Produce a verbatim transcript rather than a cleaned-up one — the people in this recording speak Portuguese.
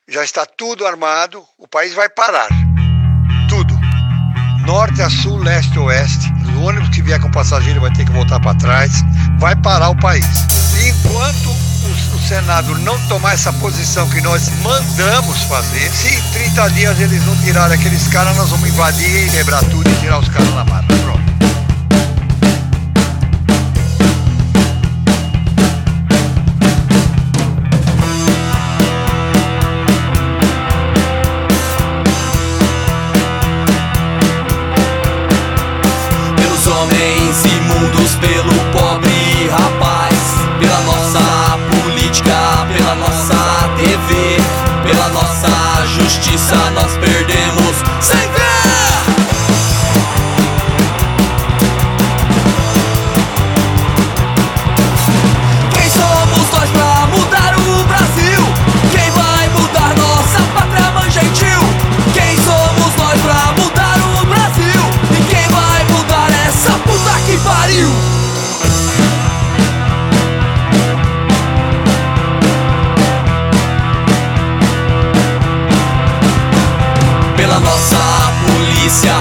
já está tudo armado, o país vai parar. Tudo. Norte a sul, leste a oeste. O ônibus que vier com passageiro vai ter que voltar para trás. Vai parar o país. E enquanto o, o Senado não tomar essa posição que nós mandamos fazer, se em trinta dias eles não tirarem aqueles caras, nós vamos invadir, quebrar tudo e tirar os caras na marra. Pronto. Homens imundos, pelo pobre rapaz, pela nossa política, pela nossa T V, pela nossa justiça, nós perdemos sem ver. Quem somos nós pra mudar o Brasil? Quem vai mudar nossa pátria, mãe gentil? Quem somos nós pra mudar o Brasil? E quem vai mudar essa puta que pariu? Pela nossa polícia,